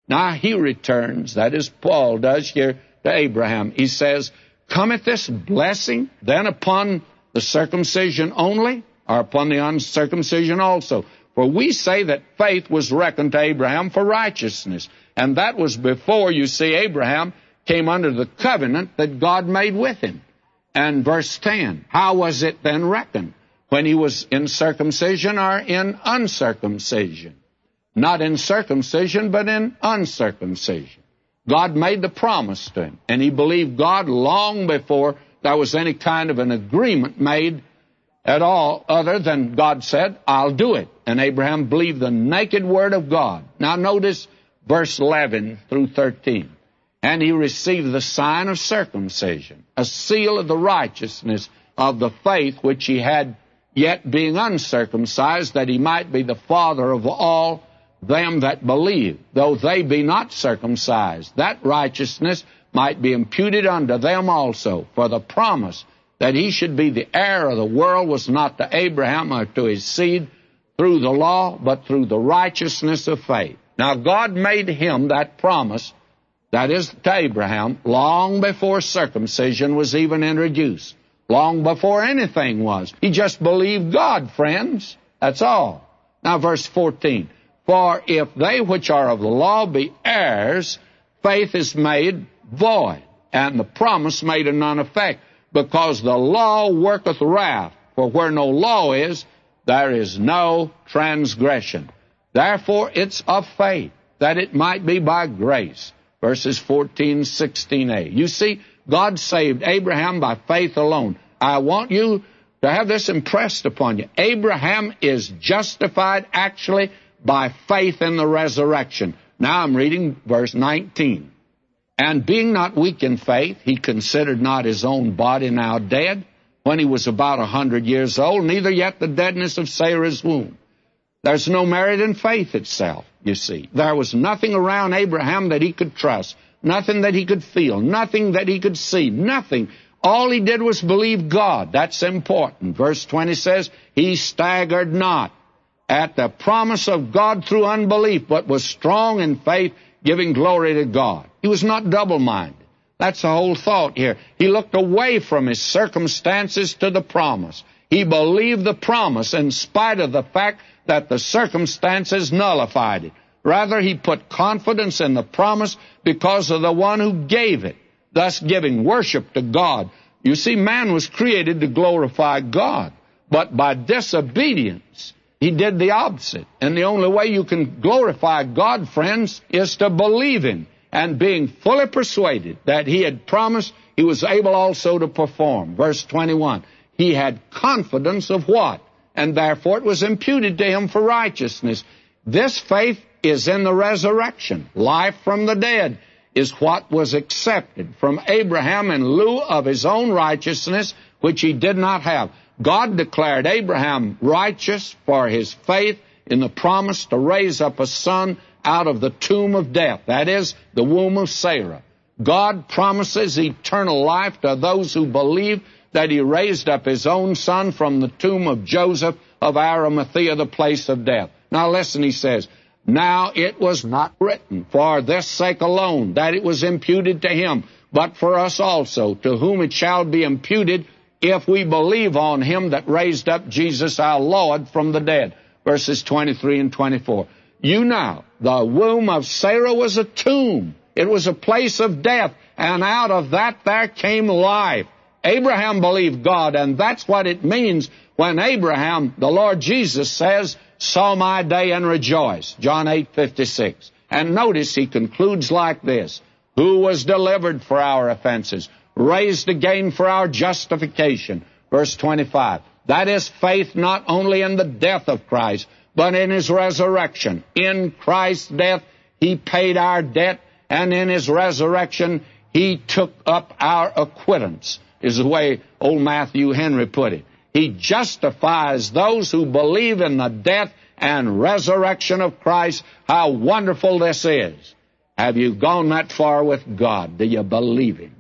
Now he returns, that is, Paul does here to Abraham. He says, cometh this blessing then upon the circumcision only, or upon the uncircumcision also? For we say that faith was reckoned to Abraham for righteousness. And that was before, you see, Abraham came under the covenant that God made with him. And verse 10, how was it then reckoned? When he was in circumcision or in uncircumcision? Not in circumcision, but in uncircumcision. God made the promise to him, and he believed God long before there was any kind of an agreement made at all, other than God said, I'll do it. And Abraham believed the naked word of God. Now notice verse 11 through 13. And he received the sign of circumcision, a seal of the righteousness of the faith which he had, yet being uncircumcised, that he might be the father of all them that believe, though they be not circumcised, that righteousness might be imputed unto them also. For the promise that he should be the heir of the world was not to Abraham or to his seed through the law, but through the righteousness of faith. Now God made him that promise, that is, to Abraham, long before circumcision was even introduced, long before anything was. He just believed God, friends. That's all. Now verse 14. For if they which are of the law be heirs, faith is made void, and the promise made of none effect, because the law worketh wrath. For where no law is, there is no transgression. Therefore it's of faith, that it might be by grace. Verses 14, 16a. You see, God saved Abraham by faith alone. I want you to have this impressed upon you. Abraham is justified actually by faith in the resurrection. Now I'm reading verse 19. And being not weak in faith, he considered not his own body now dead, when he was about 100 years old, neither yet the deadness of Sarah's womb. There's no merit in faith itself, you see. There was nothing around Abraham that he could trust, nothing that he could feel, nothing that he could see, nothing. All he did was believe God. That's important. Verse 20 says, he staggered not at the promise of God through unbelief, but was strong in faith, giving glory to God. He was not double-minded. That's the whole thought here. He looked away from his circumstances to the promise. He believed the promise in spite of the fact that the circumstances nullified it. Rather, he put confidence in the promise because of the one who gave it, thus giving worship to God. You see, man was created to glorify God, but by disobedience, he did the opposite. And the only way you can glorify God, friends, is to believe him. And being fully persuaded that he had promised, he was able also to perform. Verse 21, he had confidence of what? And therefore it was imputed to him for righteousness. This faith is in the resurrection. Life from the dead is what was accepted from Abraham in lieu of his own righteousness, which he did not have. God declared Abraham righteous for his faith in the promise to raise up a son out of the tomb of death, that is, the womb of Sarah. God promises eternal life to those who believe that he raised up his own son from the tomb of Joseph of Arimathea, the place of death. Now listen, he says, now it was not written for this sake alone that it was imputed to him, but for us also, to whom it shall be imputed if we believe on him that raised up Jesus our Lord from the dead. Verses 23 and 24. You know, the womb of Sarah was a tomb. It was a place of death, and out of that there came life. Abraham believed God, and that's what it means when Abraham, the Lord Jesus says, saw my day and rejoiced. John 8:56. And notice he concludes like this, who was delivered for our offenses, raised again for our justification. Verse 25. That is faith not only in the death of Christ, but in his resurrection. In Christ's death, he paid our debt, and in his resurrection, he took up our acquittance, is the way old Matthew Henry put it. He justifies those who believe in the death and resurrection of Christ. How wonderful this is. Have you gone that far with God? Do you believe him?